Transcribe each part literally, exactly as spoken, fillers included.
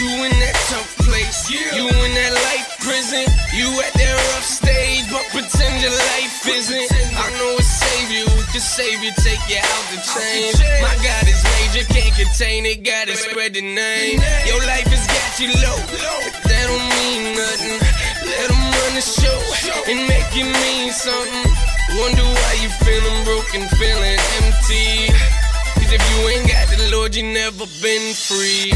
You in that tough place, yeah. You in that life prison. You at that rough stage, but pretend your life isn't. I know it save you, the savior take you out the chain. My God is major, can't contain it, gotta spread the name. Your life has got you low, but that don't mean nothing. Let them run the show and make it mean something. Wonder why you feeling broken, feeling empty. Cause if you ain't got the Lord, you never been free.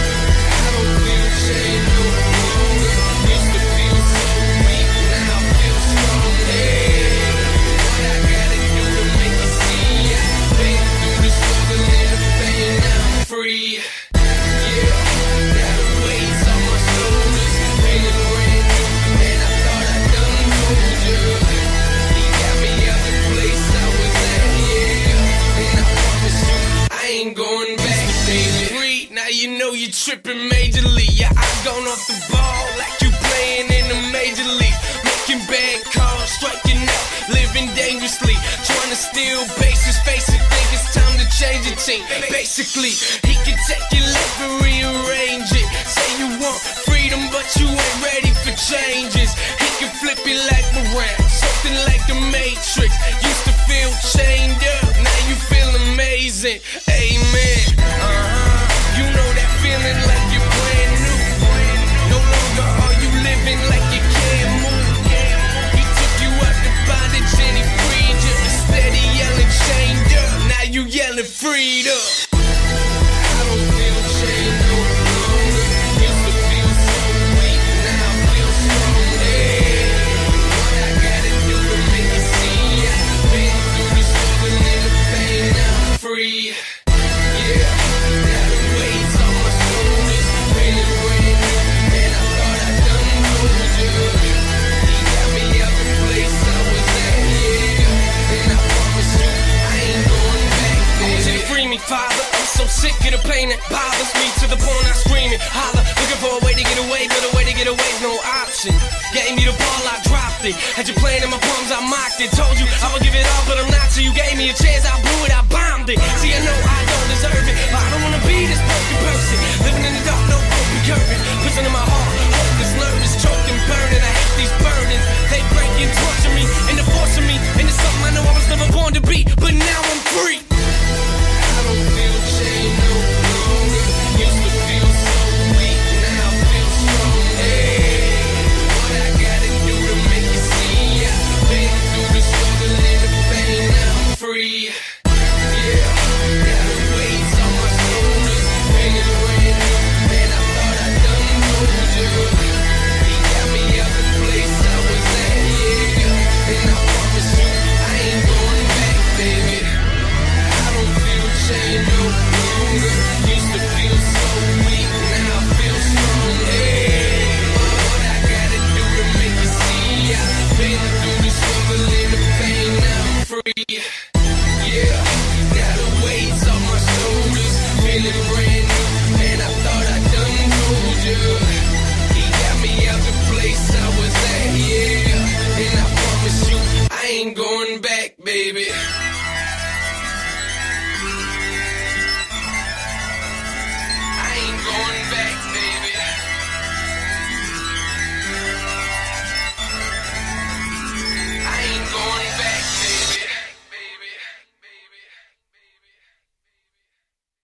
I don't feel shame no longer. Used to feel so weak, now I feel strong. Hey, what I gotta do to make you see? I've been through the struggle and the pain, now I'm free. Yeah, got the weights on my shoulders, feeling brand new, and I thought I done told you. He got me out the place I was at, yeah, and I promise you I ain't going back, baby. Free, now you know you tripping majorly. Your eyes gone off the ball like you playing in the major league. Making bad calls, striking out, living dangerously. Trying to steal bases, face it, think it's time to change your team. Basically, he can take your life and rearrange it. Say you want freedom, but you ain't ready for changes. He can flip your life around, something like the Matrix. Used to feel chained up, now you feel amazing. Amen. Uh-huh. You know that feeling like you're brand new. No longer are you living like you can't move. He took you out the bondage and he freed you. Instead of yelling chained up, now you yelling freed up. I don't feel chained no longer. Used to feel so weak, now I feel strong. Hey, what I gotta do to make you see? I've been through the struggle and the pain, now I'm free. Yeah, got the weights on my shoulders, feeling brand new, and I thought I done told you. He got me out the place I was at, yeah, and I promise you I ain't going back, baby. Free me, Father, I'm so sick of the pain that bothers me, to the point I scream it, holler, looking for a way to get away, but a way to get away's no option. Gave me the ball, I dropped it. Had you playing in my palms, I mocked it. Told you I would give it all, but I'm not, so you gave me a chance, I blew it, I bombed it. See, I